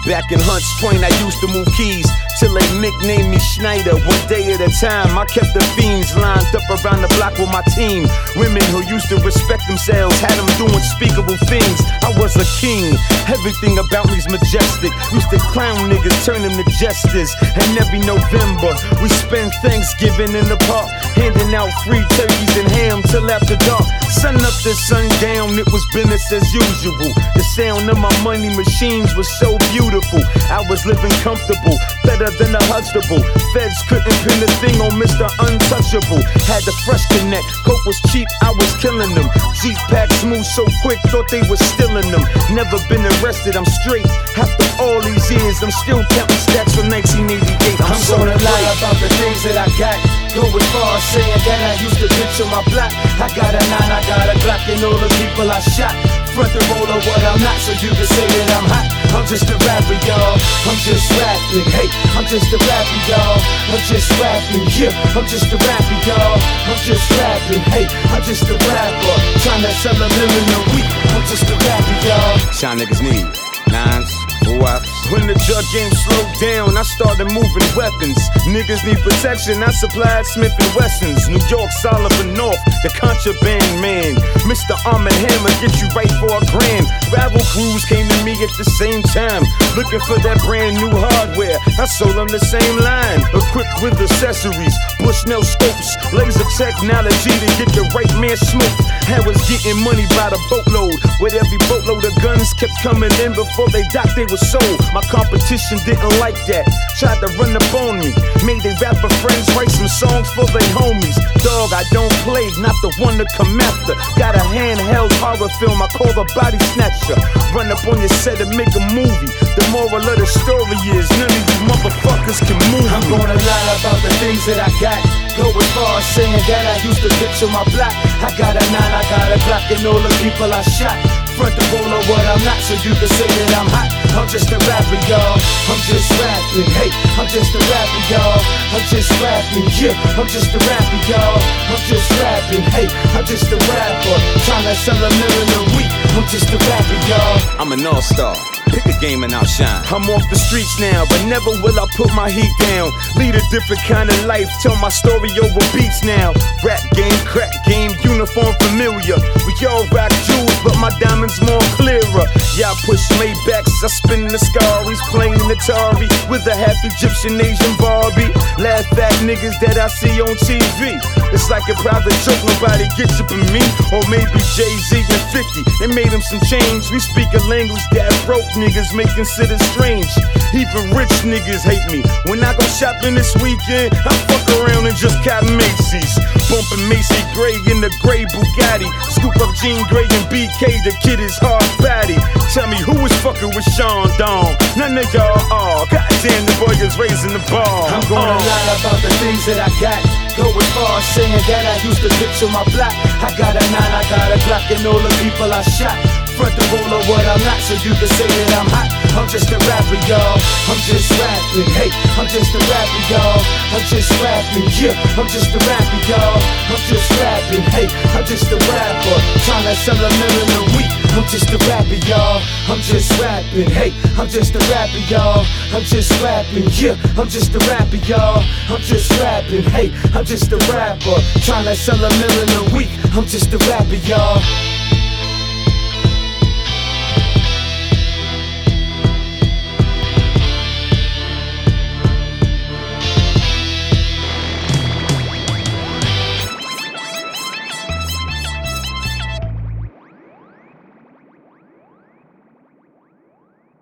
Back in Hunts Point, I used to move keys till they nicknamed me Schneider. One day at a time, I kept the fiends lined up around the block with my team. Women who used to respect themselves had them doing unspeakable things. I was a king, everything about me's majestic. Used to clown niggas, turn them to jesters. And every November, we spend Thanksgiving in the park, handing out free turkeys and ham till after dark. Sun up to sundown, it was business as usual. The sound of my money machines was so beautiful. I was living comfortable, better than a Huxtable. Feds couldn't pin a thing on Mr. Untouchable. Had the fresh connect, coke was cheap, I was killing them. G-packs move so quick, thought they was stealing them. Never been arrested, I'm straight. After all these years, I'm still counting stacks from 1988. I'm gonna lie about the things that I got. Go as far as saying that I used to bitch on my block. I got a 9, I got a Glock, and all the people I shot. Front the roll of what I'm not, so you can say that I'm hot. I'm just a rapper, y'all. I'm just rapping. Hey, I'm just a rapper, y'all. I'm just rapping. Yeah, I'm just a rapper, y'all. I'm just rapping. Hey, I'm just a rapper. Trying to sell a million a week. I'm just a rapper, y'all. Shine niggas need 9s, 4-ups. When the drug game slowed down, I started moving weapons. Niggas need protection, I supplied Smith & Wessons. New York, Sullivan North, the contraband man. Mr. Arm & Hammer, get you right for $1,000. Rival crews came to me at the same time, looking for that brand new hardware. I sold them the same line, equipped with accessories, Bushnell scopes, laser technology to get the right man smoked. I was getting money by the boatload, with every boatload of guns kept coming in before they docked, they were sold. My competition didn't like that, tried to run up on me. Made they rapper friends write some songs for they homies. Dog, I don't play, not the one to come after. Got a handheld horror film, I call the Body Snatcher. Run up on your set and make a movie. The moral of the story is none of you motherfuckers can move. I'm gonna lie about the things that I got. Go as far as saying that I used to bitch on my block. I got a 9, I got a Glock, and all the people I shot. Front the roll of what I'm not, so you can say that I'm hot. I'm just a rapper, y'all. I'm just rapping. Hey, I'm just a rapper, y'all. I'm just rapping. Yeah, I'm just a rapper, y'all. I'm just rapping. Hey, I'm just a rapper. Trying to sell a million a week. I'm just a rapper, y'all. I'm an all-star. Pick a game and outshine. I'm off the streets now, but never will I put my heat down. Lead a different kind of life, tell my story over beats now. Rap game, crack game, uniform familiar. We all rock jewels, but my diamonds more clearer. Y'all push Maybachs, I spin the Scaries, playing Atari with a half Egyptian Asian Barbie. Laugh at niggas that I see on TV. It's like a private joke, nobody gets up in me. Or maybe Jay-Z and 50, they made him some change. We speak a language that broke niggas may consider strange. Even rich niggas hate me. When I go shopping this weekend, I fuck around and just cop Macy's. Bumping Macy Gray in the gray Bugatti. Scoop up Jean Grey and BK, the kid is hard body. Tell me who is fucking with Sean Dawn? None of y'all are. Goddamn, the boy is raising the bar. I'm gonna lie about the things that I got. Go as far as saying that I used to bitch on my block. I got a 9, I got a Glock, and all the people I shot. Front the roll of what I'm not, so you can say that I'm hot. I'm just a rapper, y'all. I'm just rapping. Hey, I'm just a rapper, y'all. I'm just rapping. Yeah, I'm just a rapper, y'all. I'm just rapping. Hey, I'm just a rapper. Trying to sell a million a week. I'm just a rapper, y'all. I'm just rapping. Hey, I'm just a rapper, y'all. I'm just rapping. Yeah, I'm just a rapper, y'all. I'm just rapping. Hey, I'm just a rapper. Trying to sell a million a week. I'm just a rapper, y'all.